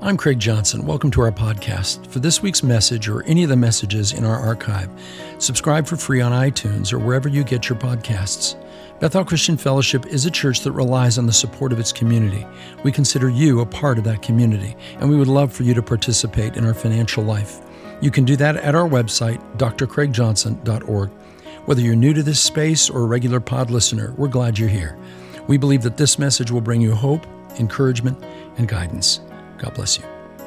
I'm Craig Johnson. Welcome to our podcast. For this week's message or any of the messages in our archive, subscribe for free on iTunes or wherever you get your podcasts. Bethel Christian Fellowship is a church that relies on the support of its community. We consider you a part of that community, and we would love for you to participate in our financial life. You can do that at our website, drcraigjohnson.org. Whether you're new to this space or a regular pod listener, we're glad you're here. We believe that this message will bring you hope, encouragement, and guidance. God bless you.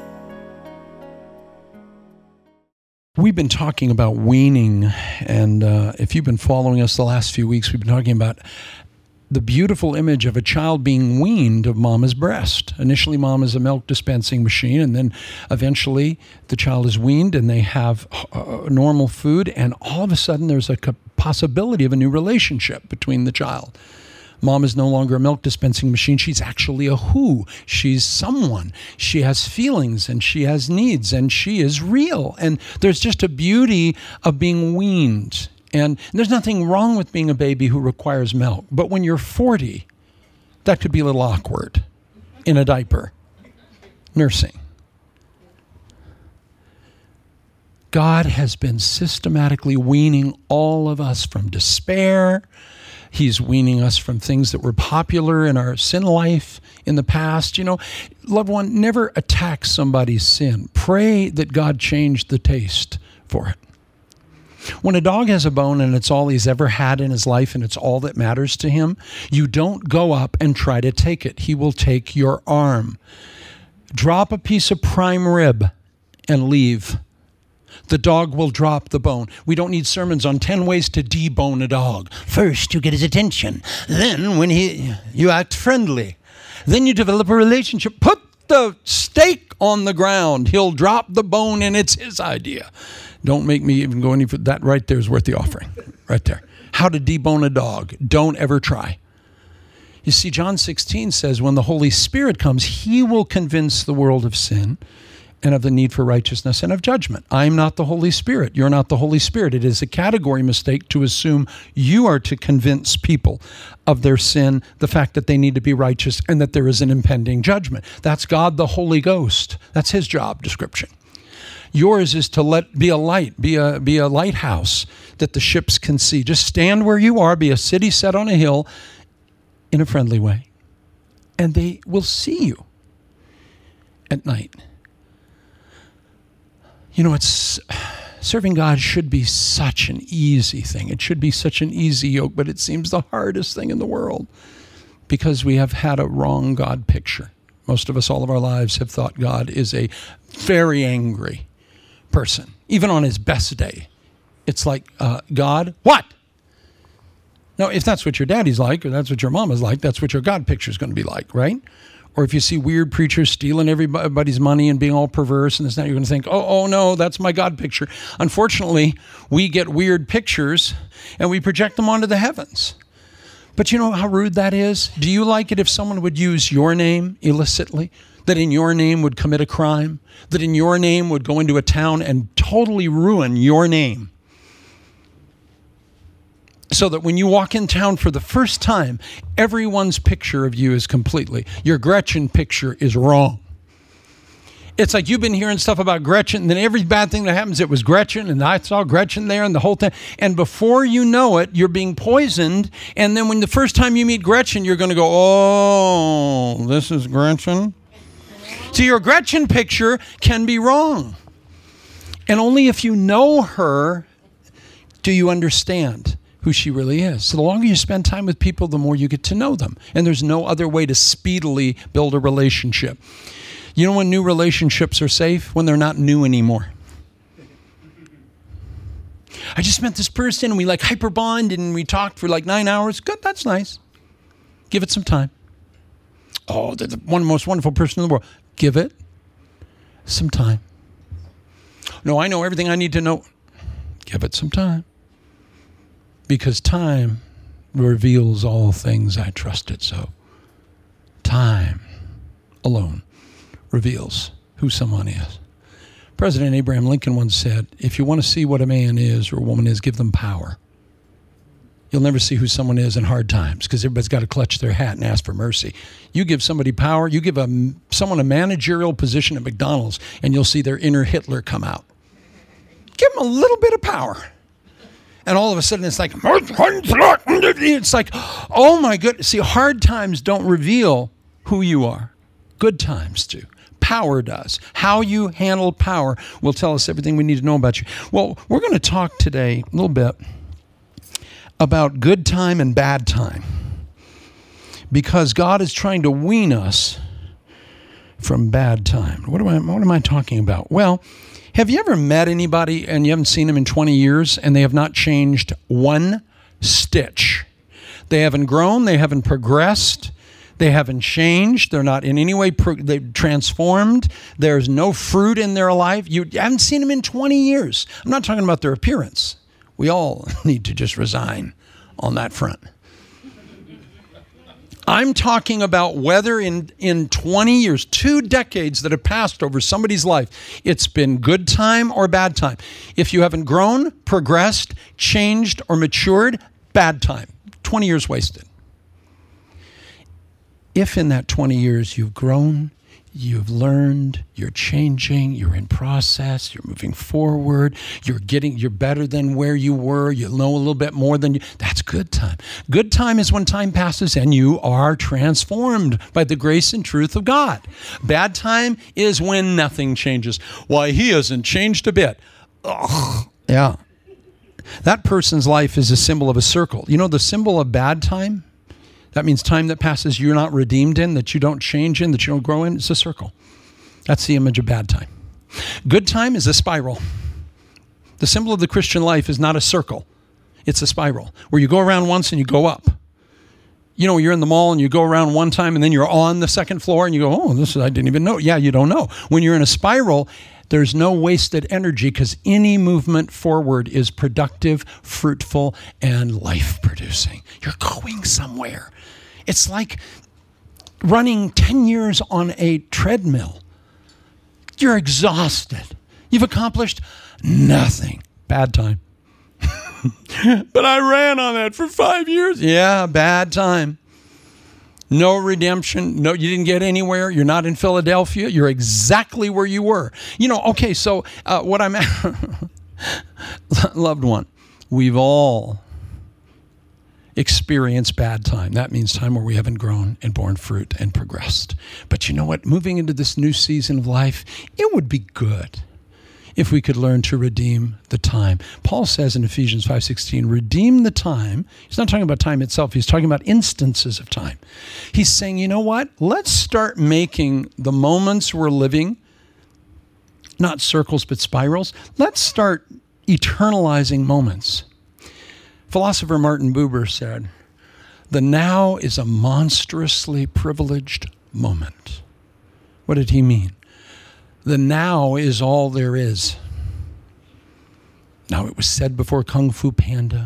We've been talking about weaning, and if you've been following us the last few weeks, we've been talking about the beautiful image of a child being weaned of mama's breast. Initially, mom is a milk dispensing machine, and then eventually the child is weaned and they have normal food, and all of a sudden there's a possibility of a new relationship between the child. Mom is no longer a milk dispensing machine. She's actually a who. She's someone. She has feelings and she has needs and she is real. And there's just a beauty of being weaned. And there's nothing wrong with being a baby who requires milk. But when you're 40, that could be a little awkward in a diaper, nursing. God has been systematically weaning all of us from despair. He's weaning us from things that were popular in our sin life in the past. You know, loved one, never attack somebody's sin. Pray that God changed the taste for it. When a dog has a bone and it's all he's ever had in his life and it's all that matters to him, you don't go up and try to take it. He will take your arm. Drop a piece of prime rib and leave. The dog will drop the bone. We don't need sermons on 10 ways to debone a dog. First, you get his attention. Then, when you act friendly. Then you develop a relationship. Put the steak on the ground. He'll drop the bone, and it's his idea. Don't make me even go any further. That right there is worth the offering. Right there. How to debone a dog. Don't ever try. You see, John 16 says, when the Holy Spirit comes, he will convince the world of sin and of the need for righteousness and of judgment. I'm not the Holy Spirit. You're not the Holy Spirit. It is a category mistake to assume you are to convince people of their sin, the fact that they need to be righteous, and that there is an impending judgment. That's God the Holy Ghost. That's his job description. Yours is to be a light, be a lighthouse that the ships can see. Just stand where you are, be a city set on a hill in a friendly way, and they will see you at night. You know, serving God should be such an easy thing. It should be such an easy yoke, but it seems the hardest thing in the world because we have had a wrong God picture. Most of us, all of our lives, have thought God is a very angry person. Even on his best day, it's like, God, what? Now, if that's what your daddy's like, or that's what your mama's like, that's what your God picture is going to be like, right? Or if you see weird preachers stealing everybody's money and being all perverse and this and that, you're going to think, oh no, that's my God picture. Unfortunately, we get weird pictures and we project them onto the heavens. But you know how rude that is? Do you like it if someone would use your name illicitly? That in your name would commit a crime? That in your name would go into a town and totally ruin your name? So that when you walk in town for the first time, everyone's picture of you is completely, your Gretchen picture is wrong. It's like you've been hearing stuff about Gretchen, and then every bad thing that happens, it was Gretchen, and I saw Gretchen there, and the whole thing. And before you know it, you're being poisoned, and then when the first time you meet Gretchen, you're going to go, oh, this is Gretchen? So your Gretchen picture can be wrong. And only if you know her do you understand who she really is. So the longer you spend time with people, the more you get to know them. And there's no other way to speedily build a relationship. You know when new relationships are safe? When they're not new anymore. I just met this person and we like hyper bond and we talked for like 9 hours. Good, that's nice. Give it some time. Oh, they're the most wonderful person in the world. Give it some time. No, I know everything I need to know. Give it some time. Because time reveals all things. I trust it so. Time alone reveals who someone is. President Abraham Lincoln once said, if you want to see what a man is or a woman is, give them power. You'll never see who someone is in hard times because everybody's got to clutch their hat and ask for mercy. You give somebody power, you give someone a managerial position at McDonald's, and you'll see their inner Hitler come out. Give them a little bit of power. And all of a sudden it's like, oh my goodness. See, hard times don't reveal who you are. Good times do. Power does. How you handle power will tell us everything we need to know about you. Well, we're going to talk today a little bit about good time and bad time, because God is trying to wean us from bad time. What am I talking about? Well, have you ever met anybody and you haven't seen them in 20 years and they have not changed one stitch? They haven't grown, they haven't progressed, they haven't changed, they're not in any way they've transformed, there's no fruit in their life. You haven't seen them in 20 years. I'm not talking about their appearance. We all need to just resign on that front. I'm talking about whether in 20 years, 2 decades that have passed over somebody's life, it's been good time or bad time. If you haven't grown, progressed, changed, or matured, bad time. 20 years wasted. If in that 20 years you've grown, you've learned, you're changing, you're in process, you're moving forward, you're better than where you were, you know a little bit more than you, that's good time. Good time is when time passes and you are transformed by the grace and truth of God. Bad time is when nothing changes. Why, he hasn't changed a bit. Ugh. Yeah. That person's life is a symbol of a circle. You know the symbol of bad time? That means time that passes you're not redeemed in, that you don't change in, that you don't grow in. It's a circle. That's the image of bad time. Good time is a spiral. The symbol of the Christian life is not a circle. It's a spiral where you go around once and you go up. You know, you're in the mall and you go around one time and then you're on the second floor and you go, oh, I didn't even know. Yeah, you don't know. When you're in a spiral, there's no wasted energy because any movement forward is productive, fruitful, and life-producing. You're going somewhere. It's like running 10 years on a treadmill. You're exhausted. You've accomplished nothing. Bad time. But I ran on that for 5 years. Yeah, bad time. No redemption. No, you didn't get anywhere. You're not in Philadelphia. You're exactly where you were. You know, okay, so what I'm loved one, we've all experienced bad time. That means time where we haven't grown and borne fruit and progressed. But you know what? Moving into this new season of life, it would be good if we could learn to redeem the time. Paul says in Ephesians 5:16, redeem the time. He's not talking about time itself. He's talking about instances of time. He's saying, you know what? Let's start making the moments we're living, not circles, but spirals. Let's start eternalizing moments. Philosopher Martin Buber said, the now is a monstrously privileged moment. What did he mean? The now is all there is. Now, it was said before Kung Fu Panda.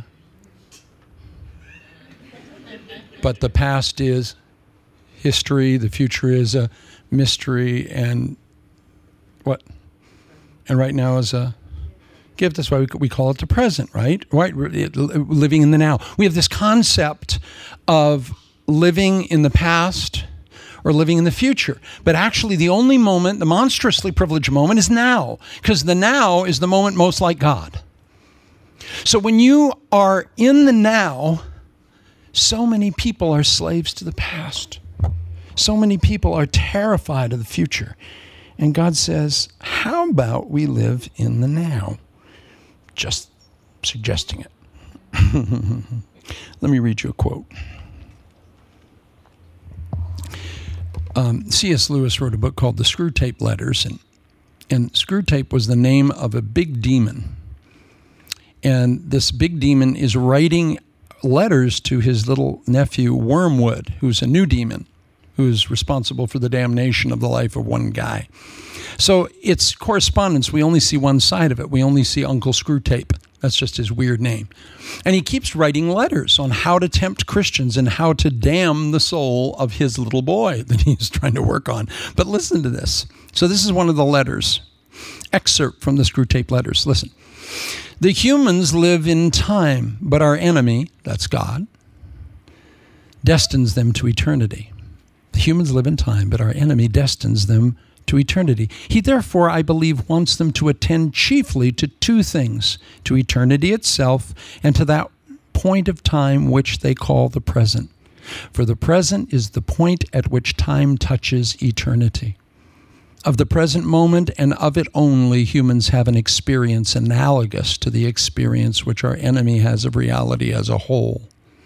But the past is history, the future is a mystery, and what? And right now is a gift. That's why we call it the present, right? Right, living in the now. We have this concept of living in the past or living in the future. But actually the only moment, the monstrously privileged moment, is now, because the now is the moment most like God. So when you are in the now, so many people are slaves to the past. So many people are terrified of the future. And God says, how about we live in the now? Just suggesting it. Let me read you a quote. C.S. Lewis wrote a book called The Screwtape Letters, and Screwtape was the name of a big demon. And this big demon is writing letters to his little nephew, Wormwood, who's a new demon, who's responsible for the damnation of the life of one guy. So it's correspondence. We only see one side of it. We only see Uncle Screwtape. That's just his weird name. And he keeps writing letters on how to tempt Christians and how to damn the soul of his little boy that he's trying to work on. But listen to this. So this is one of the letters. Excerpt from the Screwtape Letters. Listen. The humans live in time, but our enemy, that's God, destines them to eternity. The humans live in time, but our enemy destines them to eternity. He therefore, I believe, wants them to attend chiefly to two things, to eternity itself and to that point of time which they call the present. For the present is the point at which time touches eternity. Of the present moment and of it only, humans have an experience analogous to the experience which our enemy has of reality as a whole.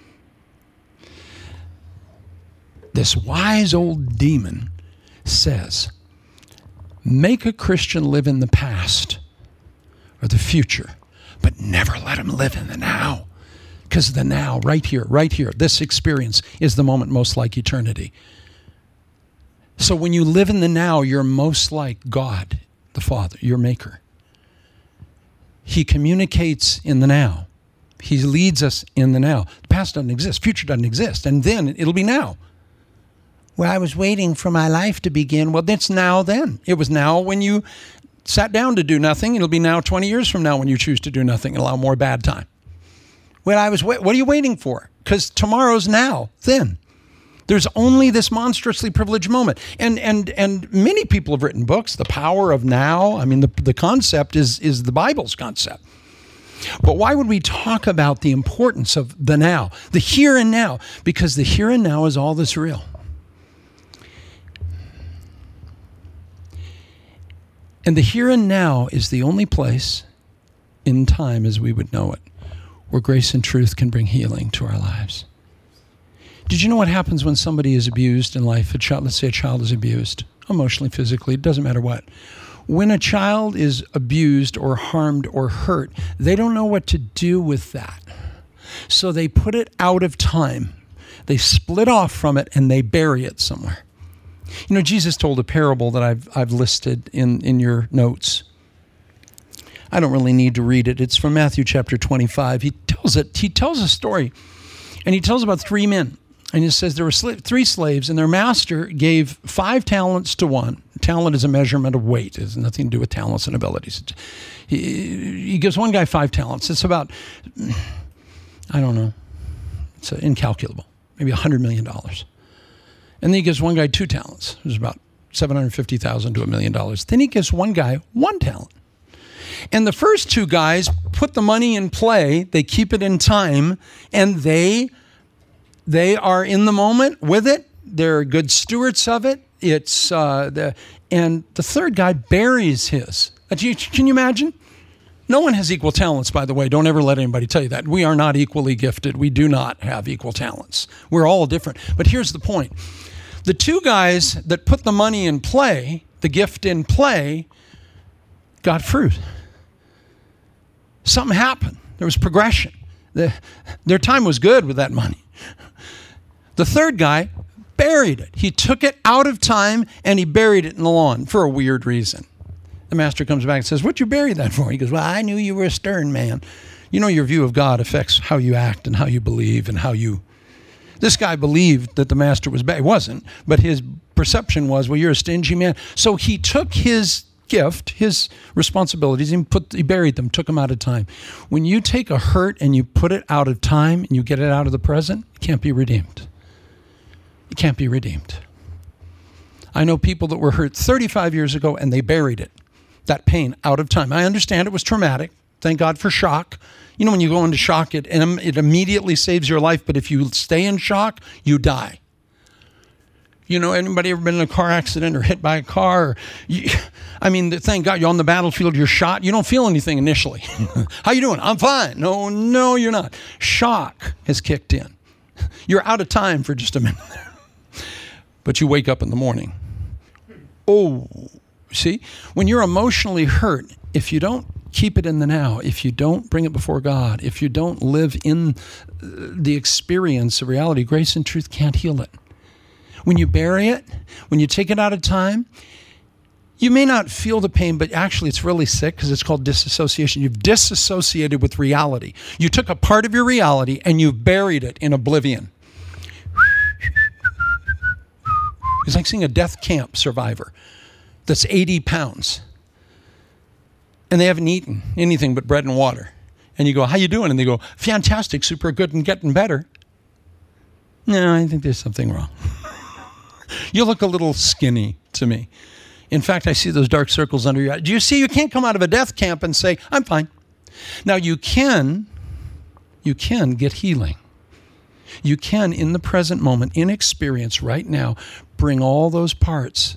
This wise old demon says, make a Christian live in the past or the future, but never let him live in the now. Because the now, right here, this experience is the moment most like eternity. So when you live in the now, you're most like God, the Father, your Maker. He communicates in the now. He leads us in the now. The past doesn't exist. Future doesn't exist. And then it'll be now. Well, I was waiting for my life to begin. Well, it's now then. It was now when you sat down to do nothing. It'll be now 20 years from now when you choose to do nothing and allow more bad time. Well, what are you waiting for? Because tomorrow's now, then. There's only this monstrously privileged moment. And many people have written books, The Power of Now. I mean, the concept is the Bible's concept. But why would we talk about the importance of the now, the here and now? Because the here and now is all that's real. And the here and now is the only place in time as we would know it where grace and truth can bring healing to our lives. Did you know what happens when somebody is abused in life? Let's say a child is abused, emotionally, physically, it doesn't matter what. When a child is abused or harmed or hurt, they don't know what to do with that. So they put it out of time. They split off from it and they bury it somewhere. You know, Jesus told a parable that I've listed in your notes. I don't really need to read it. It's from Matthew chapter 25. He tells a story, and he tells about three men. And he says there were three slaves, and their master gave 5 talents to one. Talent is a measurement of weight. It has nothing to do with talents and abilities. He gives one guy 5 talents. It's about, I don't know, it's incalculable, maybe $100 million. And then he gives one guy 2 talents. It was about $750,000 to $1 million. Then he gives one guy 1 talent. And the first 2 guys put the money in play. They keep it in time, and they are in the moment with it. They're good stewards of it. And the third guy buries his. Can you imagine? No one has equal talents, by the way. Don't ever let anybody tell you that. We are not equally gifted. We do not have equal talents. We're all different. But here's the point. The 2 guys that put the money in play, the gift in play, got fruit. Something happened. There was progression. Their time was good with that money. The third guy buried it. He took it out of time and he buried it in the lawn for a weird reason. The master comes back and says, "What'd you bury that for?" He goes, "Well, I knew you were a stern man." You know, your view of God affects how you act and how you believe and how you... This guy believed that the master was bad. He wasn't, but his perception was, well, you're a stingy man. So he took his gift, his responsibilities, and he buried them, took them out of time. When you take a hurt and you put it out of time and you get it out of the present, it can't be redeemed. It can't be redeemed. I know people that were hurt 35 years ago and they buried it, that pain, out of time. I understand it was traumatic. Thank God for shock. You know, when you go into shock, it immediately saves your life, but if you stay in shock, you die. You know, anybody ever been in a car accident or hit by a car? Thank God you're on the battlefield, you're shot. You don't feel anything initially. How you doing? I'm fine. No, you're not. Shock has kicked in. You're out of time for just a minute. But you wake up in the morning. Oh, see? When you're emotionally hurt, if you don't keep it in the now, if you don't bring it before God, if you don't live in the experience of reality, grace and truth can't heal it. When you bury it, when you take it out of time, you may not feel the pain, but actually it's really sick because it's called disassociation. You've disassociated with reality. You took a part of your reality and you buried it in oblivion. It's like seeing a death camp survivor that's 80 pounds and they haven't eaten anything but bread and water. And you go, how you doing? And they go, fantastic, super good, and getting better. No, I think there's something wrong. You look a little skinny to me. In fact, I see those dark circles under your eyes. Do you see? You can't come out of a death camp and say, I'm fine. Now, you can get healing. You can, in the present moment, in experience right now, bring all those parts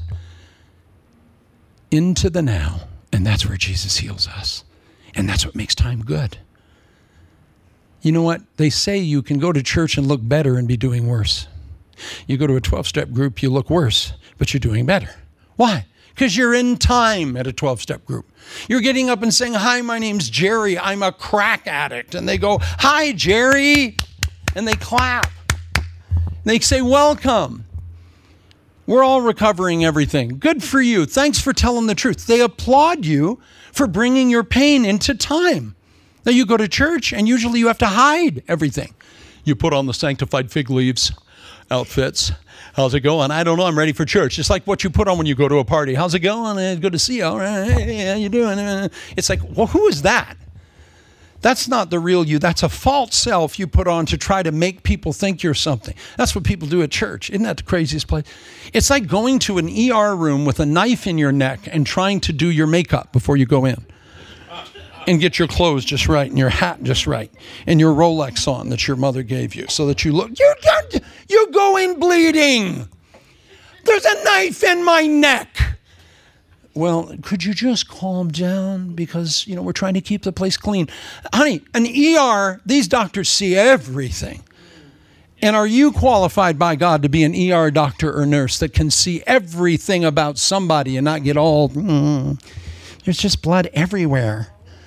into the now. And that's where Jesus heals us. And that's what makes time good. You know what? They say you can go to church and look better and be doing worse. You go to a 12-step group, you look worse, but you're doing better. Why? Because you're in time at a 12-step group. You're getting up and saying, hi, my name's Jerry. I'm a crack addict. And they go, hi, Jerry. And they clap. They say, welcome. We're all recovering everything. Good for you. Thanks for telling the truth. They applaud you for bringing your pain into time. Now you go to church and usually you have to hide everything. You put on the sanctified fig leaves outfits. How's it going? I don't know. I'm ready for church. It's like what you put on when you go to a party. How's it going? Good to see you. All right. Hey, how you doing? It's like, well, who is that? That's not the real you. That's a false self you put on to try to make people think you're something. That's what people do at church. Isn't that the craziest place? It's like going to an ER room with a knife in your neck and trying to do your makeup before you go in. And get your clothes just right and your hat just right and your Rolex on that your mother gave you so that you look, you're going bleeding. There's a knife in my neck. Well, could you just calm down? Because, we're trying to keep the place clean. Honey, an ER, these doctors see everything. And are you qualified by God to be an ER doctor or nurse that can see everything about somebody and not get all, there's just blood everywhere.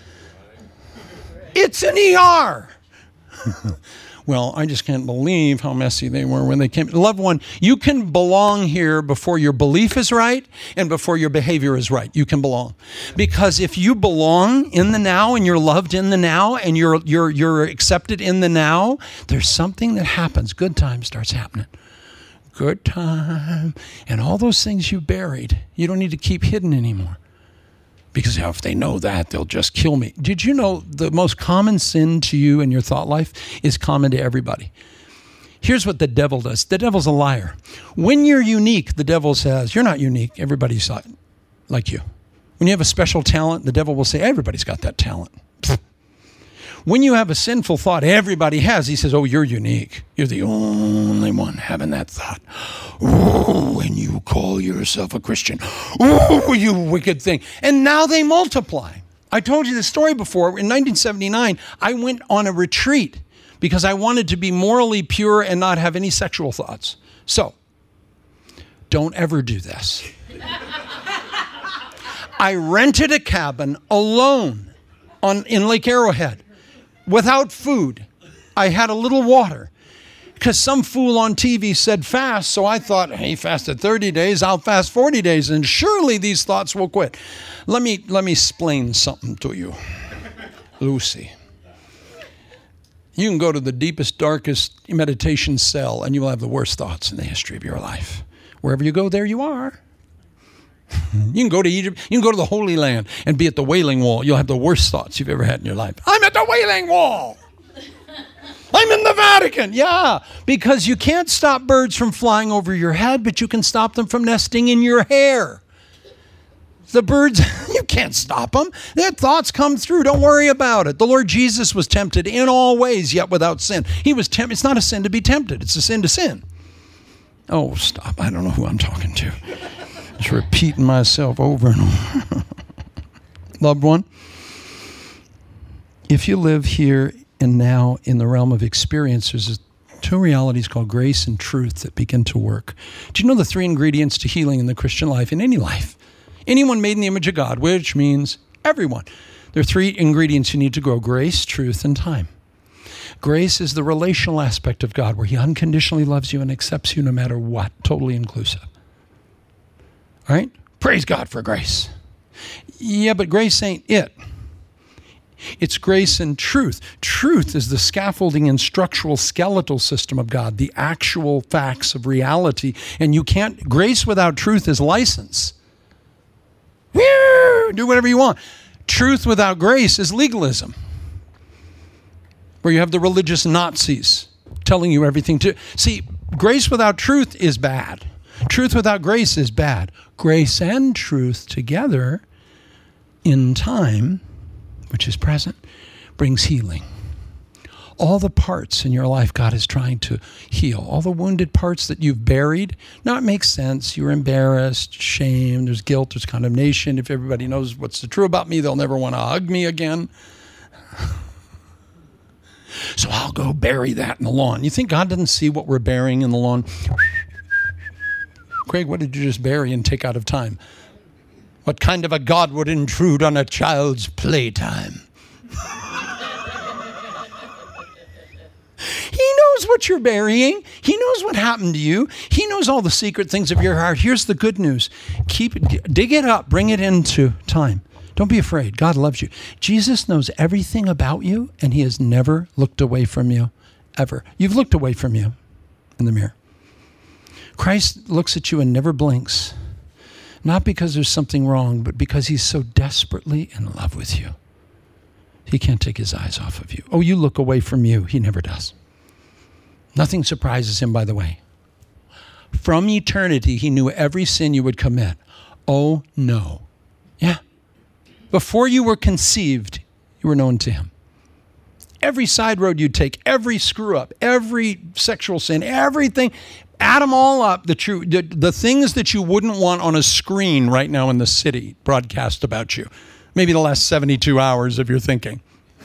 It's an ER. Well, I just can't believe how messy they were when they came. Loved one, you can belong here before your belief is right and before your behavior is right. You can belong. Because if you belong in the now and you're loved in the now and you're accepted in the now, there's something that happens. Good time starts happening. Good time. And all those things you buried, you don't need to keep hidden anymore. Because if they know that, they'll just kill me. Did you know the most common sin to you in your thought life is common to everybody? Here's what the devil does. The devil's a liar. When you're unique, the devil says, you're not unique. Everybody's like you. When you have a special talent, the devil will say, everybody's got that talent. When you have a sinful thought everybody has, he says, oh, you're unique. You're the only one having that thought. Oh, when you call yourself a Christian. Oh, you wicked thing. And now they multiply. I told you this story before. In 1979, I went on a retreat because I wanted to be morally pure and not have any sexual thoughts. So, don't ever do this. I rented a cabin alone in Lake Arrowhead. Without food. I had a little water because some fool on TV said fast. So I thought, hey, he fasted 30 days. I'll fast 40 days. And surely these thoughts will quit. Let me explain something to you. Lucy. You can go to the deepest, darkest meditation cell and you will have the worst thoughts in the history of your life. Wherever you go, there you are. You can go to Egypt, you can go to the Holy Land and be at the Wailing Wall. You'll have the worst thoughts you've ever had in your life. I'm at the Wailing Wall. I'm in the Vatican. Yeah, because you can't stop birds from flying over your head, but you can stop them from nesting in your hair. The birds, you can't stop them. Their thoughts come through. Don't worry about it. The Lord Jesus was tempted in all ways, yet without sin. He was tempted. It's not a sin to be tempted. It's a sin to sin. Oh, stop. I don't know who I'm talking to. Just repeating myself over and over. Loved one, if you live here and now in the realm of experience, there's two realities called grace and truth that begin to work. Do you know the three ingredients to healing in the Christian life, in any life? Anyone made in the image of God, which means everyone. There are three ingredients you need to grow: grace, truth, and time. Grace is the relational aspect of God where he unconditionally loves you and accepts you no matter what, totally inclusive. All right? Praise God for grace. Yeah, but grace ain't it. It's grace and truth. Truth is the scaffolding and structural skeletal system of God, the actual facts of reality. And you can't, grace without truth is license. Woo! Do whatever you want. Truth without grace is legalism. where you have the religious Nazis telling you everything to. See, grace without truth is bad. Truth without grace is bad. Grace and truth together in time, which is present, brings healing. All the parts in your life God is trying to heal. All the wounded parts that you've buried. Now it makes sense. You're embarrassed, shame, there's guilt, there's condemnation. If everybody knows what's the true about me, they'll never want to hug me again. So I'll go bury that in the lawn. You think God doesn't see what we're burying in the lawn? Craig, what did you just bury and take out of time? What kind of a God would intrude on a child's playtime? He knows what you're burying. He knows what happened to you. He knows all the secret things of your heart. Here's the good news. Dig it up. Bring it into time. Don't be afraid. God loves you. Jesus knows everything about you, and he has never looked away from you, ever. You've looked away from you in the mirror. Christ looks at you and never blinks, not because there's something wrong, but because he's so desperately in love with you. He can't take his eyes off of you. Oh, you look away from you. He never does. Nothing surprises him, by the way. From eternity, he knew every sin you would commit. Oh, no. Yeah. Before you were conceived, you were known to him. Every side road you'd take, every screw up, every sexual sin, everything, add them all up, the things that you wouldn't want on a screen right now in the city broadcast about you. Maybe the last 72 hours of your thinking.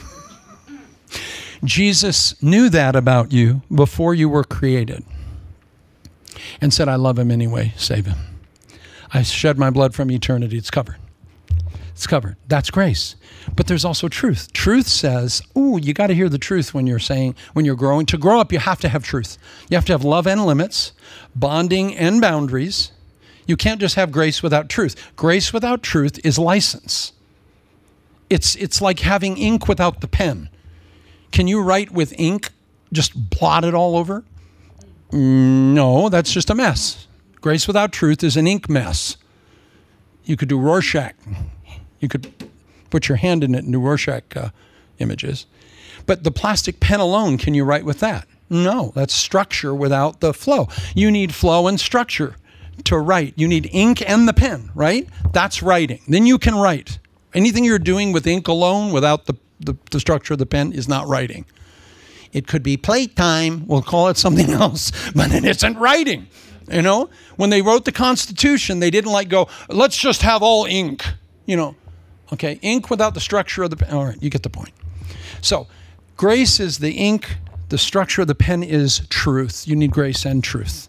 Jesus knew that about you before you were created and said, I love him anyway, save him. I shed my blood from eternity. It's covered. It's covered. That's grace. But there's also truth. Truth says, you got to hear the truth when you're growing. To grow up, you have to have truth. You have to have love and limits, bonding and boundaries. You can't just have grace without truth. Grace without truth is license. It's like having ink without the pen. Can you write with ink, just blot it all over? No, that's just a mess. Grace without truth is an ink mess. You could do Rorschach. You could put your hand in it and do Rorschach images. But the plastic pen alone, can you write with that? No, that's structure without the flow. You need flow and structure to write. You need ink and the pen, right? That's writing. Then you can write. Anything you're doing with ink alone without the structure of the pen is not writing. It could be playtime. We'll call it something else, but it isn't writing. You know, when they wrote the Constitution, they didn't go, let's just have all ink, Okay, ink without the structure of the pen. All right, you get the point. So grace is the ink. The structure of the pen is truth. You need grace and truth.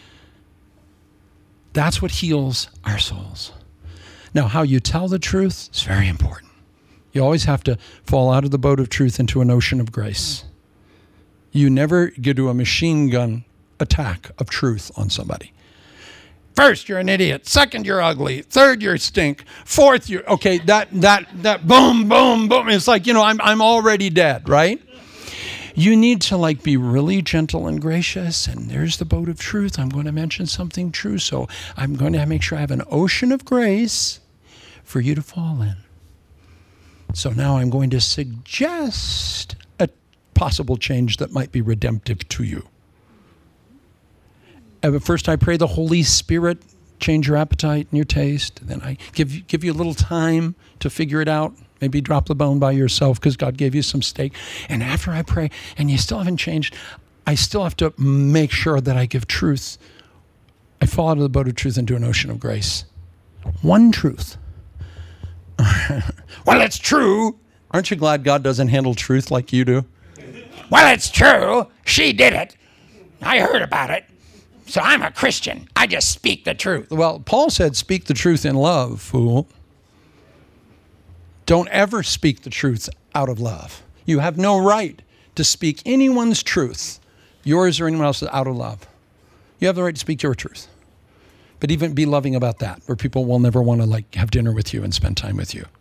That's what heals our souls. Now, how you tell the truth is very important. You always have to fall out of the boat of truth into an ocean of grace. You never get to a machine gun attack of truth on somebody. First, you're an idiot. Second, you're ugly. Third, you're stink. Fourth, you're okay. That boom, boom, boom. It's like, I'm already dead, right? You need to be really gentle and gracious. And there's the boat of truth. I'm going to mention something true. So I'm going to make sure I have an ocean of grace for you to fall in. So now I'm going to suggest a possible change that might be redemptive to you. First, I pray the Holy Spirit change your appetite and your taste. Then I give you a little time to figure it out. Maybe drop the bone by yourself because God gave you some steak. And after I pray, and you still haven't changed, I still have to make sure that I give truth. I fall out of the boat of truth into an ocean of grace. One truth. Well, it's true. Aren't you glad God doesn't handle truth like you do? Well, it's true. She did it. I heard about it. So I'm a Christian. I just speak the truth. Well, Paul said, speak the truth in love, fool. Don't ever speak the truth out of love. You have no right to speak anyone's truth, yours or anyone else's, out of love. You have the right to speak your truth. But even be loving about that, where people will never want to have dinner with you and spend time with you.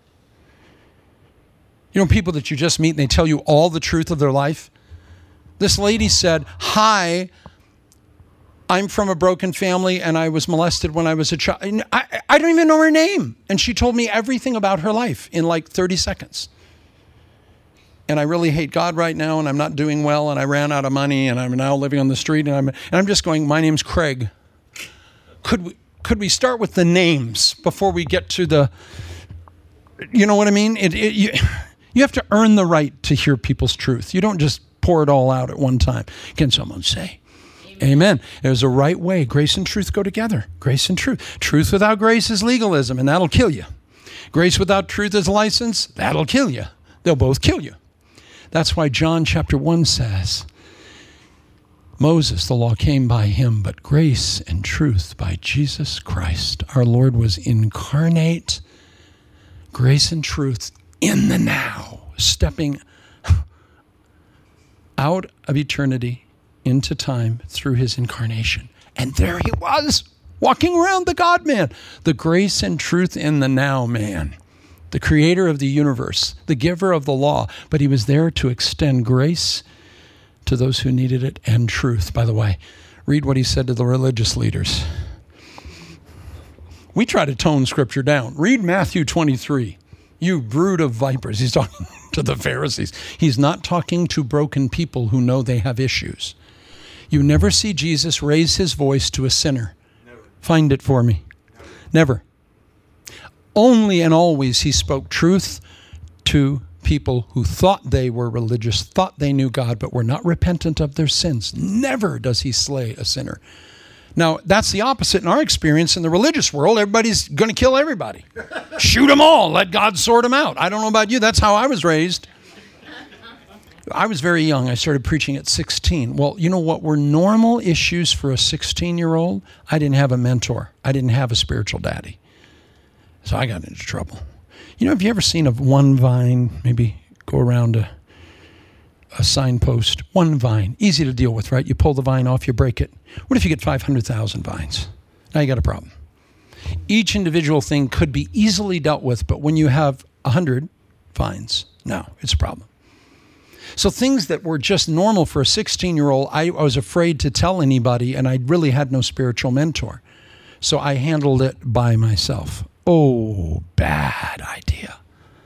People that you just meet and they tell you all the truth of their life. This lady said, hi, I'm from a broken family and I was molested when I was a child. I don't even know her name. And she told me everything about her life in 30 seconds. and I really hate God right now, and I'm not doing well, and I ran out of money, and I'm now living on the street, and I'm just going, my name's Craig. Could we start with the names before we get to the, you know what I mean? You have to earn the right to hear people's truth. You don't just pour it all out at one time. Can someone say? Amen. There's a right way. Grace and truth go together. Grace and truth. Truth without grace is legalism, and that'll kill you. Grace without truth is license. That'll kill you. They'll both kill you. That's why John chapter 1 says, Moses, the law came by him, but grace and truth by Jesus Christ. Our Lord was incarnate. Grace and truth in the now, stepping out of eternity into time through his incarnation. And there he was, walking around the God-man, the grace and truth in the now man, the creator of the universe, the giver of the law. But he was there to extend grace to those who needed it and truth. By the way, read what he said to the religious leaders. We try to tone Scripture down. Read Matthew 23. You brood of vipers. He's talking to the Pharisees. He's not talking to broken people who know they have issues. You never see Jesus raise his voice to a sinner. Never. Find it for me. Never. Only and always he spoke truth to people who thought they were religious, thought they knew God, but were not repentant of their sins. Never does he slay a sinner. Now, that's the opposite in our experience in the religious world. Everybody's going to kill everybody. Shoot them all. Let God sort them out. I don't know about you. That's how I was raised. I was very young. I started preaching at 16. Well, you know what were normal issues for a 16-year-old? I didn't have a mentor. I didn't have a spiritual daddy. So I got into trouble. You know, have you ever seen one vine, maybe go around a signpost, one vine, easy to deal with, right? You pull the vine off, you break it. What if you get 500,000 vines? Now you got a problem. Each individual thing could be easily dealt with, but when you have 100 vines, no, it's a problem. So things that were just normal for a 16-year-old, I was afraid to tell anybody, and I really had no spiritual mentor. So I handled it by myself. Oh, bad idea.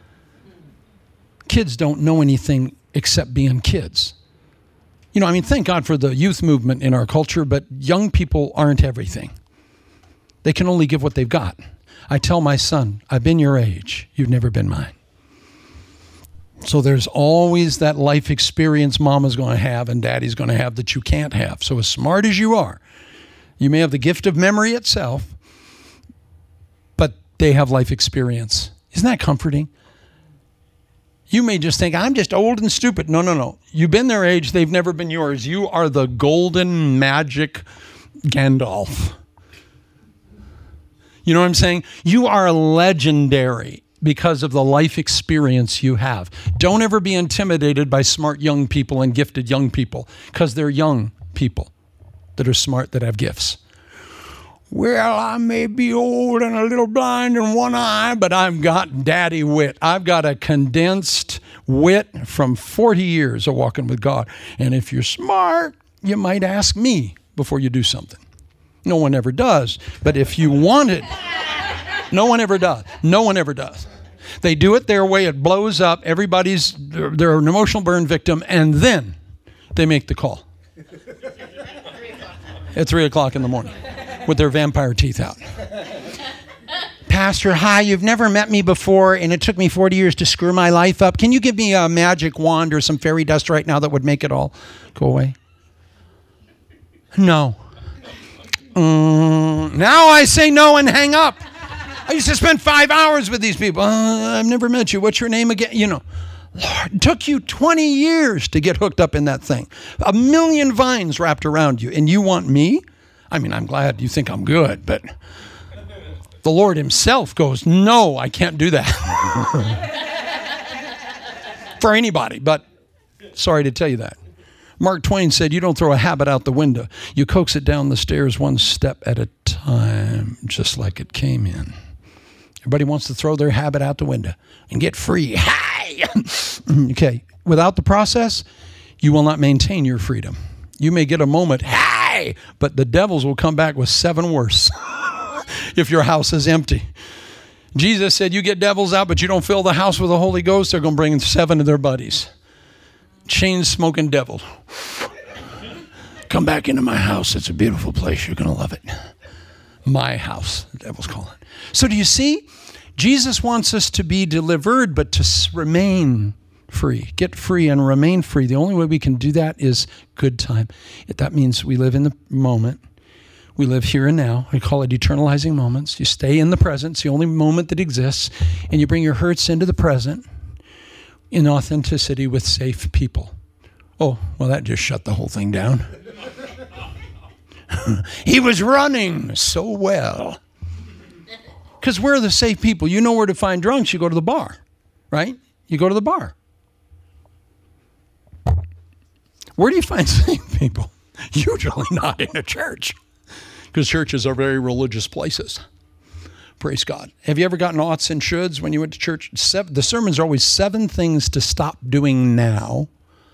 Kids don't know anything except being kids. You know, I mean, thank God for the youth movement in our culture, but young people aren't everything. They can only give what they've got. I tell my son, I've been your age. You've never been mine. So there's always that life experience mama's going to have and daddy's going to have that you can't have. So as smart as you are, you may have the gift of memory itself, but they have life experience. Isn't that comforting? You may just think, I'm just old and stupid. No. You've been their age. They've never been yours. You are the golden magic Gandalf. You know what I'm saying? You are legendary because of the life experience you have. Don't ever be intimidated by smart young people and gifted young people, because they're young people that are smart, that have gifts. Well, I may be old and a little blind in one eye, but I've got daddy wit. I've got a condensed wit from 40 years of walking with God. And if you're smart, you might ask me before you do something. No one ever does. But if you want it, no one ever does. No one ever does. They do it their way. It blows up. They're an emotional burn victim. And then they make the call at 3 o'clock in the morning with their vampire teeth out. Pastor, hi, you've never met me before, and it took me 40 years to screw my life up. Can you give me a magic wand or some fairy dust right now that would make it all go away? No. Now I say no and hang up. I used to spend 5 hours with these people. I've never met you. What's your name again? You know, Lord, it took you 20 years to get hooked up in that thing. 1 million vines wrapped around you, and you want me? I mean, I'm glad you think I'm good, but the Lord himself goes, no, I can't do that. For anybody, but sorry to tell you that. Mark Twain said, you don't throw a habit out the window. You coax it down the stairs one step at a time, just like it came in. Everybody wants to throw their habit out the window and get free. Hi! Okay, without the process, you will not maintain your freedom. You may get a moment, hey, but the devils will come back with 7 worse if your house is empty. Jesus said, you get devils out, but you don't fill the house with the Holy Ghost, they're going to bring in 7 of their buddies. chain-smoking devil. Come back into my house. It's a beautiful place. You're going to love it. My house, the devil's calling. So do you see? Jesus wants us to be delivered, but to remain free. Get free and remain free. The only way we can do that is good time. That means we live in the moment. We live here and now. We call it eternalizing moments. You stay in the present. It's the only moment that exists. And you bring your hurts into the present in authenticity with safe people. Oh, well, that just shut the whole thing down. He was running so well. Because where are the safe people? You know where to find drunks. You go to the bar, right? You go to the bar. Where do you find safe people? Usually not in a church. Because churches are very religious places. Praise God. Have you ever gotten oughts and shoulds when you went to church? The sermons are always 7 things to stop doing now.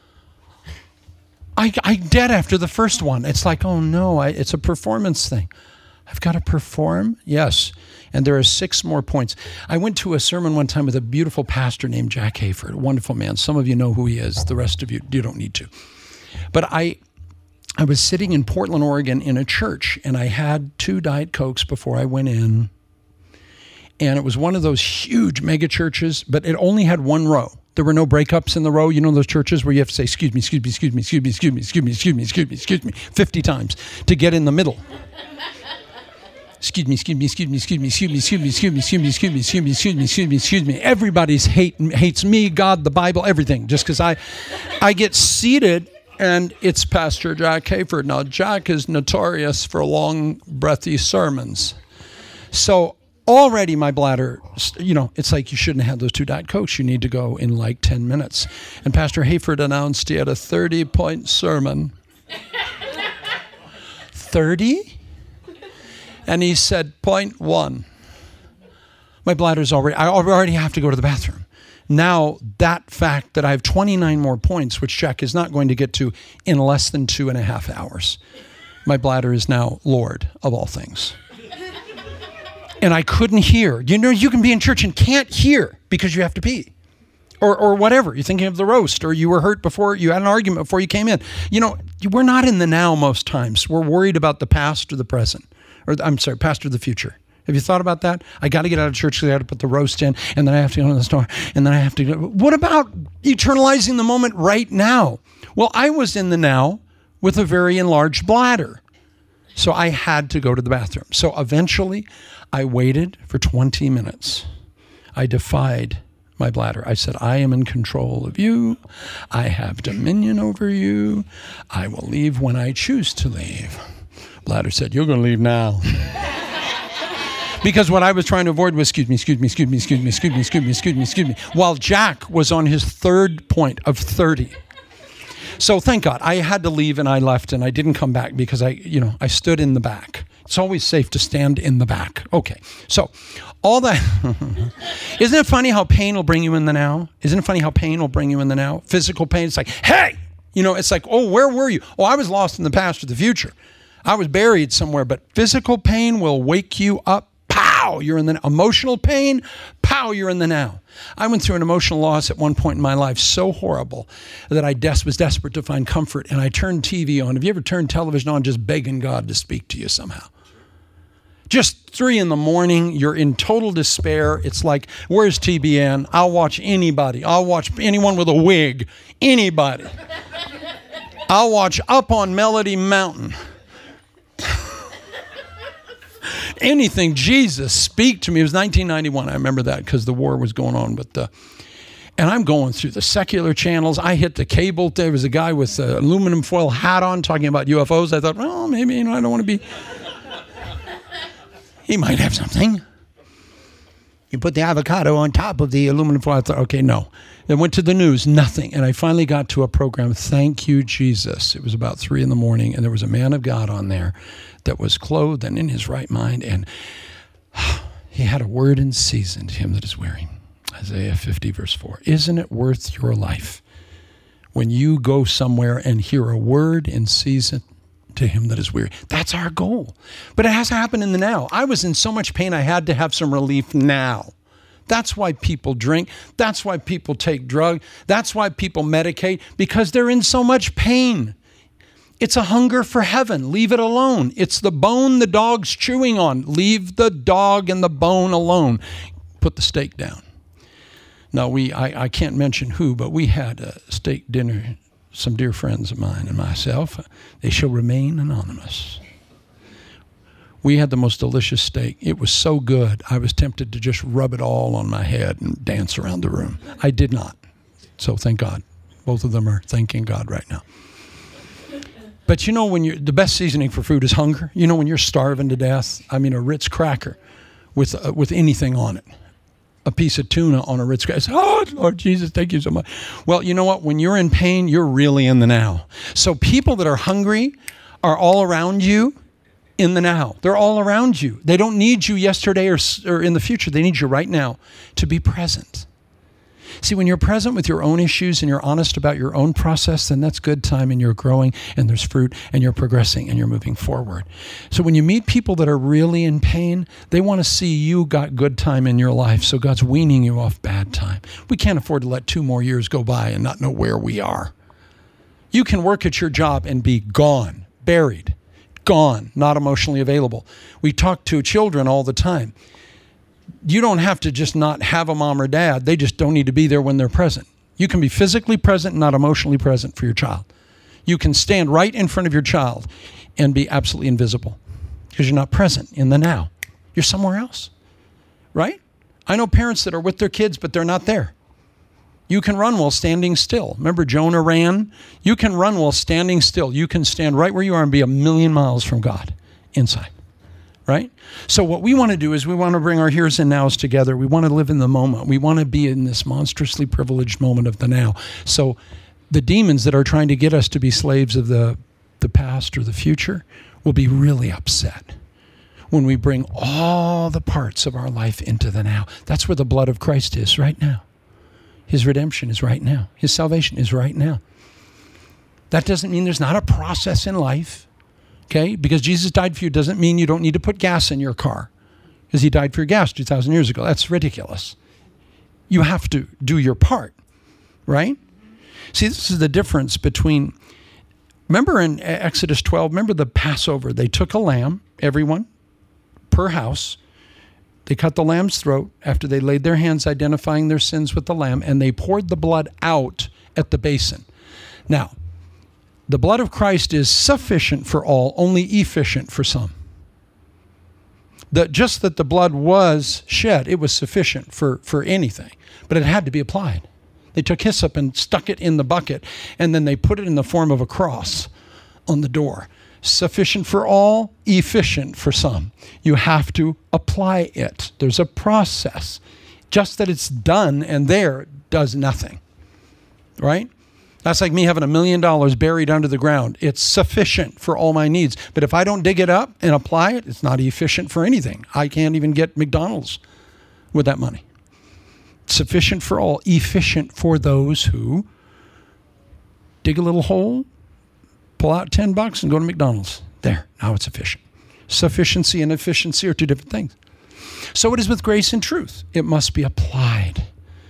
I dead after the first one. It's like, oh no, it's a performance thing. I've got to perform? Yes. And there are 6 more points. I went to a sermon one time with a beautiful pastor named Jack Hayford, a wonderful man. Some of you know who he is. The rest of you don't need to. But I was sitting in Portland, Oregon in a church, and I had 2 Diet Cokes before I went in. And it was one of those huge mega churches, but it only had 1 row. There were no breakups in the row. You know those churches where you have to say, excuse me, excuse me, excuse me, excuse me, excuse me, excuse me, excuse me, excuse me, excuse me, 50 times to get in the middle. Excuse me, excuse me, excuse me, excuse me, excuse me, excuse me, excuse me, excuse me, excuse me, excuse me, excuse me, excuse me, excuse me. Everybody's hates me, God, the Bible, everything. Just because I get seated and it's Pastor Jack Hayford. Now, Jack is notorious for long, breathy sermons. So already my bladder, it's like you shouldn't have those 2 Diet Cokes. You need to go in like 10 minutes. And Pastor Hayford announced he had a 30-point sermon. 30? And he said, point 1. My bladder's I already have to go to the bathroom. Now, that fact that I have 29 more points, which Jack is not going to get to in less than 2.5 hours. My bladder is now Lord of all things. And I couldn't hear. You know, you can be in church and can't hear because you have to pee. Or whatever. You're thinking of the roast, or you were hurt before, you had an argument before you came in. You know, we're not in the now most times. We're worried about the past or the present. Past or the future. Have you thought about that? I got to get out of church, I got to put the roast in, and then I have to go to the store, and then I have to go. What about eternalizing the moment right now? Well, I was in the now with a very enlarged bladder. So I had to go to the bathroom. So eventually, I waited for 20 minutes. I defied my bladder. I said, I am in control of you. I have dominion over you. I will leave when I choose to leave. Bladder said, you're going to leave now. Because what I was trying to avoid was, excuse me, excuse me, excuse me, excuse me, excuse me, excuse me, excuse me, excuse me, while Jack was on his 3rd point of 30. So thank God, I had to leave and I left and I didn't come back because I stood in the back. It's always safe to stand in the back. Okay, so all that, isn't it funny how pain will bring you in the now? Isn't it funny how pain will bring you in the now? Physical pain, it's like, hey, it's like, oh, where were you? Oh, I was lost in the past or the future. I was buried somewhere, but physical pain will wake you up. Pow, you're in the emotional pain. Pow, you're in the now. I went through an emotional loss at one point in my life so horrible that I was desperate to find comfort, and I turned TV on. Have you ever turned television on just begging God to speak to you somehow? Just 3 a.m, you're in total despair. It's like, where's TBN? I'll watch anybody. I'll watch anyone with a wig. Anybody. I'll watch Up on Melody Mountain. Anything, Jesus, speak to me. It was 1991. I remember that because the war was going on. And I'm going through the secular channels. I hit the cable. There was a guy with an aluminum foil hat on talking about UFOs. I thought, well, maybe, I don't want to be. He might have something. You put the avocado on top of the aluminum foil. I thought, okay, no. It went to the news, nothing. And I finally got to a program, Thank You, Jesus. It was about 3 a.m, and there was a man of God on there that was clothed and in his right mind, and he had a word in season to him that is weary. Isaiah 50, verse 4. Isn't it worth your life when you go somewhere and hear a word in season to him that is weary? That's our goal. But it has to happen in the now. I was in so much pain, I had to have some relief now. That's why people drink. That's why people take drugs. That's why people medicate, because they're in so much pain. It's a hunger for heaven. Leave it alone. It's the bone the dog's chewing on. Leave the dog and the bone alone. Put the steak down. No, I can't mention who, but we had a steak dinner, some dear friends of mine and myself. They shall remain anonymous. We had the most delicious steak. It was so good, I was tempted to just rub it all on my head and dance around the room. I did not. So thank God. Both of them are thanking God right now. But you know, the best seasoning for food is hunger. You know, when you're starving to death, I mean, a Ritz cracker with anything on it. A piece of tuna on a Ritz cracker. Oh, Lord Jesus, thank you so much. Well, you know what? When you're in pain, you're really in the now. So people that are hungry are all around you in the now. They're all around you. They don't need you yesterday or in the future. They need you right now to be present. See, when you're present with your own issues and you're honest about your own process, then that's good time and you're growing and there's fruit and you're progressing and you're moving forward. So when you meet people that are really in pain, they want to see you got good time in your life. So God's weaning you off bad time. We can't afford to let 2 more years go by and not know where we are. You can work at your job and be gone, buried, gone, not emotionally available. We talk to children all the time. You don't have to just not have a mom or dad. They just don't need to be there when they're present. You can be physically present and not emotionally present for your child. You can stand right in front of your child and be absolutely invisible because you're not present in the now. You're somewhere else, right? I know parents that are with their kids, but they're not there. You can run while standing still. Remember Jonah ran? You can run while standing still. You can stand right where you are and be a million miles from God inside. Right? So what we want to do is we want to bring our here's and nows together. We want to live in the moment. We want to be in this monstrously privileged moment of the now. So the demons that are trying to get us to be slaves of the past or the future will be really upset when we bring all the parts of our life into the now. That's where the blood of Christ is right now. His redemption is right now. His salvation is right now. That doesn't mean there's not a process in life. Okay, because Jesus died for you doesn't mean you don't need to put gas in your car because he died for your gas 2,000 years ago. That's ridiculous. You have to do your part, right? See, this is the difference between, remember in Exodus 12, remember the Passover, they took a lamb, everyone, per house. They cut the lamb's throat after they laid their hands identifying their sins with the lamb, and they poured the blood out at the basin. Now, the blood of Christ is sufficient for all, only efficient for some. Just that the blood was shed, it was sufficient for anything, but it had to be applied. They took hyssop and stuck it in the bucket, and then they put it in the form of a cross on the door. Sufficient for all, efficient for some. You have to apply it. There's a process. Just that it's done and there does nothing, right? That's like me having $1 million buried under the ground. It's sufficient for all my needs. But if I don't dig it up and apply it, it's not efficient for anything. I can't even get McDonald's with that money. Sufficient for all, efficient for those who dig a little hole, pull out $10 and go to McDonald's. There, now it's efficient. Sufficiency and efficiency are 2 different things. So it is with grace and truth. It must be applied.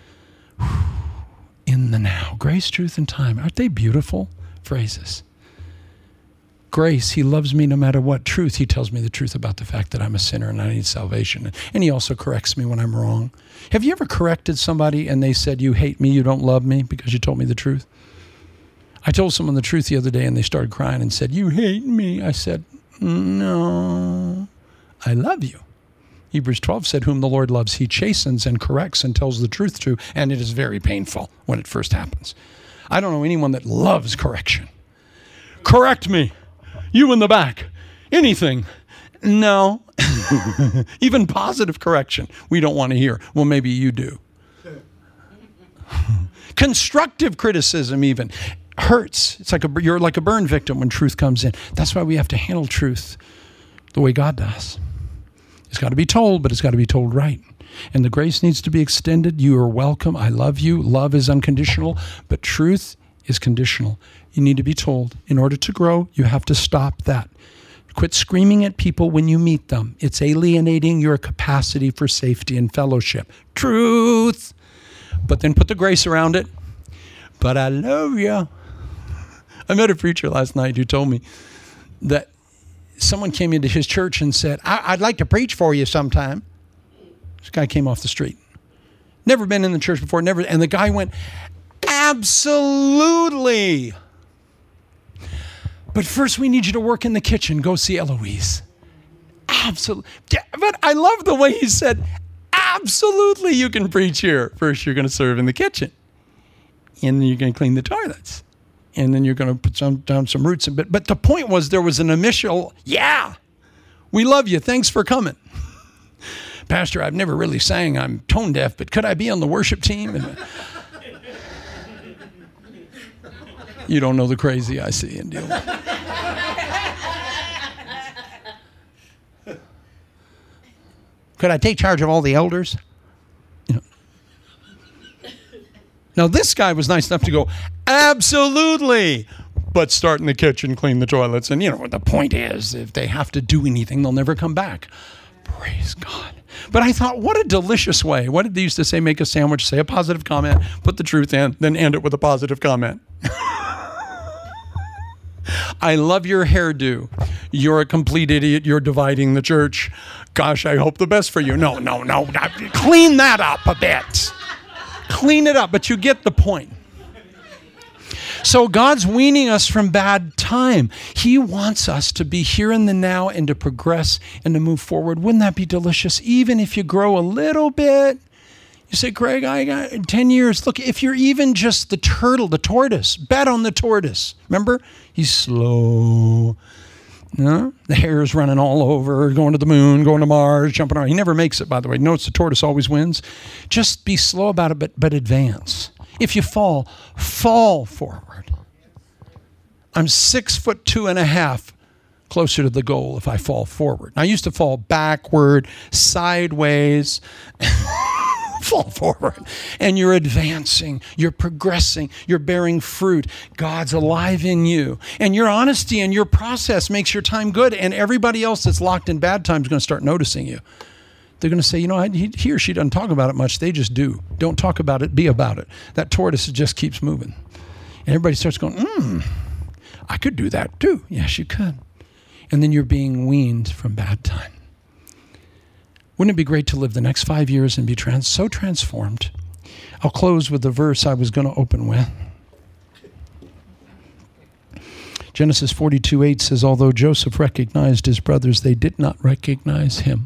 In the now. Grace, truth, and time. Aren't they beautiful phrases? Grace, he loves me no matter what. Truth, he tells me the truth about the fact that I'm a sinner and I need salvation. And he also corrects me when I'm wrong. Have you ever corrected somebody and they said, you hate me, you don't love me because you told me the truth? I told someone the truth the other day and they started crying and said, you hate me. I said, no, I love you. Hebrews 12 said, whom the Lord loves, he chastens and corrects and tells the truth to, and it is very painful when it first happens. I don't know anyone that loves correction. Correct me. You in the back. Anything. No. Even positive correction we don't want to hear. Well, maybe you do. Constructive criticism even hurts. It's like you're like a burn victim when truth comes in. That's why we have to handle truth the way God does. It's got to be told, but it's got to be told right. And the grace needs to be extended. You are welcome. I love you. Love is unconditional, but truth is conditional. You need to be told. In order to grow, you have to stop that Quit screaming at people when you meet them. It's alienating your capacity for safety and fellowship. Truth. But then put the grace around it. But I love you. I met a preacher last night who told me that someone came into his church and said, I'd like to preach for you sometime. This guy came off the street. Never been in the church before, never. And the guy went, absolutely. But first we need you to work in the kitchen. Go see Eloise. Absolutely. But I love the way he said, absolutely you can preach here. First you're going to serve in the kitchen. And then you're going to clean the toilets. And then you're going to put down some roots. But the point was there was an initial, yeah, we love you. Thanks for coming. Pastor, I've never really sang. I'm tone deaf, but could I be on the worship team? And you don't know the crazy I see and deal with. Could I take charge of all the elders? You know. Now, this guy was nice enough to go, absolutely, but start in the kitchen, clean the toilets. And, the point is, if they have to do anything, they'll never come back. Praise God. But I thought, what a delicious way. What did they used to say? Make a sandwich, say a positive comment, put the truth in, then end it with a positive comment. I love your hairdo. You're a complete idiot. You're dividing the church. Gosh, I hope the best for you. No. Clean that up a bit. Clean it up, but you get the point. So God's weaning us from bad time. He wants us to be here in the now and to progress and to move forward. Wouldn't that be delicious? Even if you grow a little bit. You say, Greg, I got 10 years. Look, if you're even just the turtle, the tortoise, bet on the tortoise. Remember? He's slow. The hair's running all over, going to the moon, going to Mars, jumping around. He never makes it, by the way. Notice the tortoise always wins. Just be slow about it, but advance. If you fall forward. I'm 6'2.5" closer to the goal if I fall forward. I used to fall backward, sideways, fall forward. And you're advancing, you're progressing, you're bearing fruit. God's alive in you. And your honesty and your process makes your time good. And everybody else that's locked in bad times is going to start noticing you. They're going to say, he or she doesn't talk about it much. They just do. Don't talk about it, be about it. That tortoise just keeps moving. And everybody starts going, I could do that too. Yes, you could. And then you're being weaned from bad time. Wouldn't it be great to live the next 5 years and be so transformed? I'll close with the verse I was going to open with. Genesis 42:8 says, although Joseph recognized his brothers, they did not recognize him.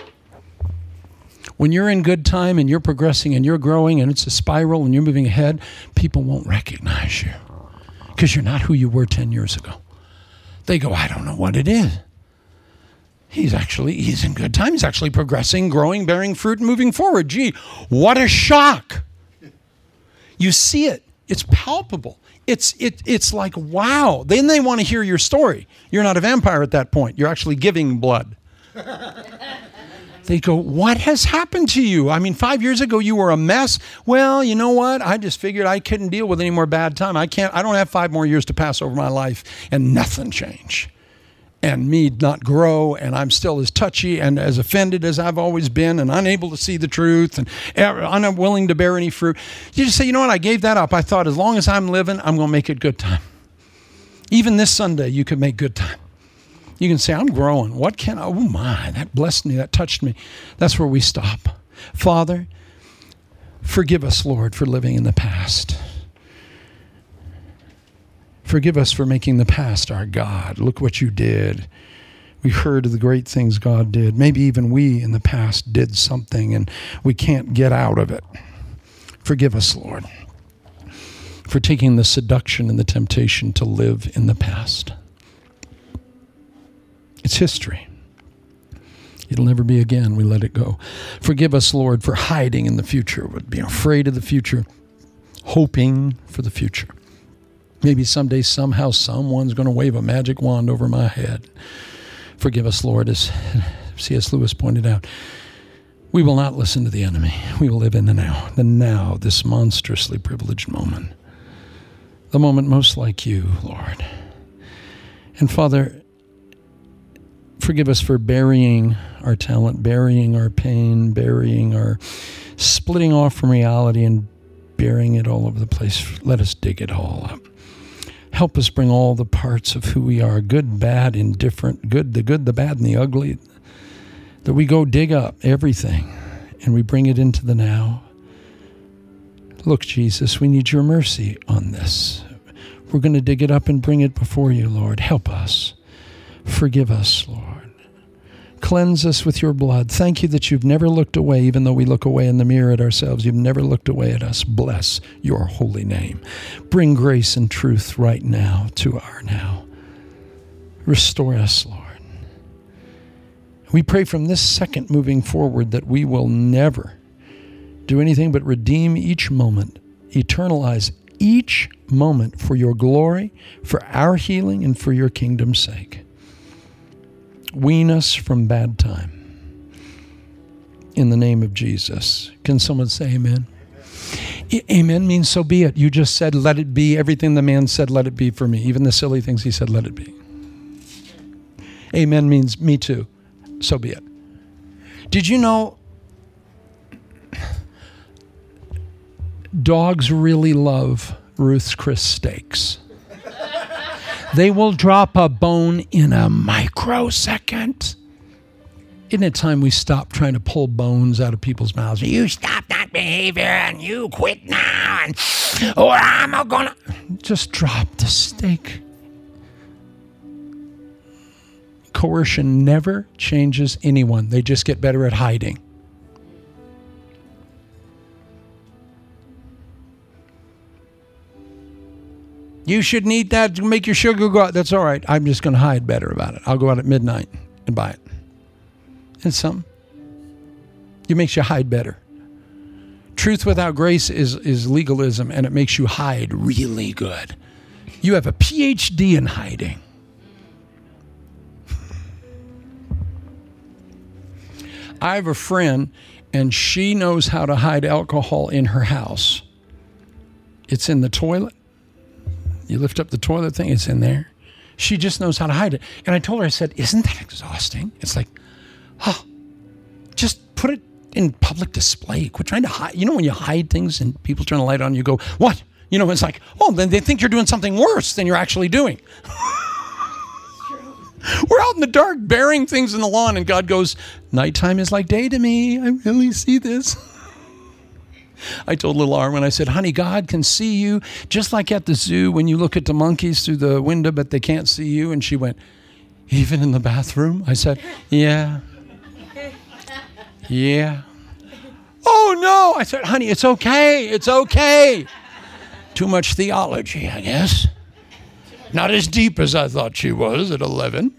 When you're in good time and you're progressing and you're growing and it's a spiral and you're moving ahead, people won't recognize you because you're not who you were 10 years ago. They go, I don't know what it is. He's in good time. He's actually progressing, growing, bearing fruit, and moving forward. Gee, what a shock. You see it. It's palpable. It's like, wow. Then they want to hear your story. You're not a vampire at that point. You're actually giving blood. They go, what has happened to you? 5 years ago, you were a mess. Well, you know what? I just figured I couldn't deal with any more bad time. I don't have 5 more years to pass over my life and nothing change. And me not grow, and I'm still as touchy and as offended as I've always been and unable to see the truth and unwilling to bear any fruit. You just say, you know what? I gave that up. I thought as long as I'm living, I'm going to make it good time. Even this Sunday, you could make good time. You can say, I'm growing. Oh my, that blessed me, that touched me. That's where we stop. Father, forgive us, Lord, for living in the past. Forgive us for making the past our God. Look what you did. We heard of the great things God did. Maybe even we in the past did something and we can't get out of it. Forgive us, Lord, for taking the seduction and the temptation to live in the past. It's history. It'll never be again. We let it go. Forgive us, Lord, for hiding in the future, being afraid of the future, hoping for the future. Maybe someday, somehow, someone's going to wave a magic wand over my head. Forgive us, Lord, as C.S. Lewis pointed out. We will not listen to the enemy. We will live in the now, this monstrously privileged moment. The moment most like you, Lord. And Father, Forgive us for burying our talent, burying our pain, burying our splitting off from reality and burying it all over the place. Let us dig it all up. Help us bring all the parts of who we are, good, bad, indifferent, the good, the bad, and the ugly, that we go dig up everything and we bring it into the now. Look, Jesus, we need your mercy on this. We're going to dig it up and bring it before you, Lord. Help us. Forgive us, Lord. Cleanse us with your blood. Thank you that you've never looked away, even though we look away in the mirror at ourselves. You've never looked away at us. Bless your holy name. Bring grace and truth right now to our now. Restore us, Lord. We pray from this second moving forward that we will never do anything but redeem each moment, eternalize each moment for your glory, for our healing, and for your kingdom's sake. Wean us from bad time. In the name of Jesus. Can someone say amen? Amen means so be it. You just said, let it be. Everything the man said, let it be for me. Even the silly things he said, let it be. Amen means me too. So be it. Did you know dogs really love Ruth's Chris steaks? They will drop a bone in a microsecond. Isn't it time we stop trying to pull bones out of people's mouths? You stop that behavior and you quit now, or I'm gonna just drop the steak. Coercion never changes anyone. They just get better at hiding. You shouldn't eat that to make your sugar go out. That's all right. I'm just going to hide better about it. I'll go out at midnight and buy it. It's something. It makes you hide better. Truth without grace is legalism, and it makes you hide really good. You have a PhD in hiding. I have a friend, and she knows how to hide alcohol in her house. It's in the toilet. You lift up the toilet thing, it's in there. She just knows how to hide it. And I told her, I said, isn't that exhausting? It's like, just put it in public display. Quit trying to hide. You know when you hide things and people turn the light on, you go, what? You know, it's like, oh, then they think you're doing something worse than you're actually doing. We're out in the dark burying things in the lawn, and God goes, nighttime is like day to me. I really see this. I told little Arwen, I said, honey, God can see you just like at the zoo when you look at the monkeys through the window, but they can't see you. And she went, even in the bathroom? I said, yeah. Yeah. Oh, no. I said, honey, it's okay. It's okay. Too much theology, I guess. Not as deep as I thought she was at 11.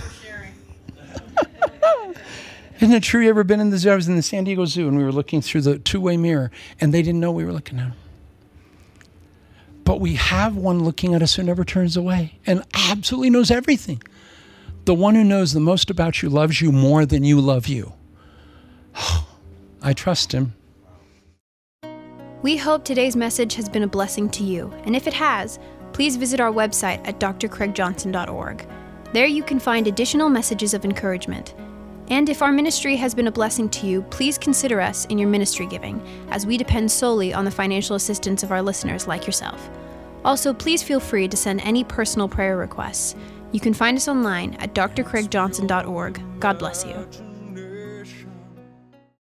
Isn't it true? You ever been in the zoo? I was in the San Diego Zoo, and we were looking through the two-way mirror, and they didn't know we were looking at them. But we have one looking at us who never turns away and absolutely knows everything. The one who knows the most about you loves you more than you love you. I trust him. We hope today's message has been a blessing to you, and if it has, please visit our website at drcraigjohnson.org. There you can find additional messages of encouragement. And if our ministry has been a blessing to you, please consider us in your ministry giving, as we depend solely on the financial assistance of our listeners like yourself. Also, please feel free to send any personal prayer requests. You can find us online at drcraigjohnson.org. God bless you.